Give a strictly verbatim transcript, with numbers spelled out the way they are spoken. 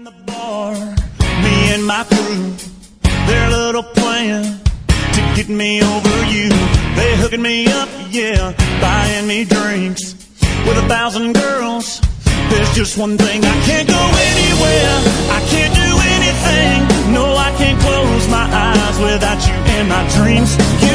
in the bar, me and my crew, their little plan to get me over you. They hooking me up, yeah, buying me drinks with a thousand girls. There's just one thing, I can't go anywhere, I can't do anything. No, I can't close my eyes without you in my dreams. You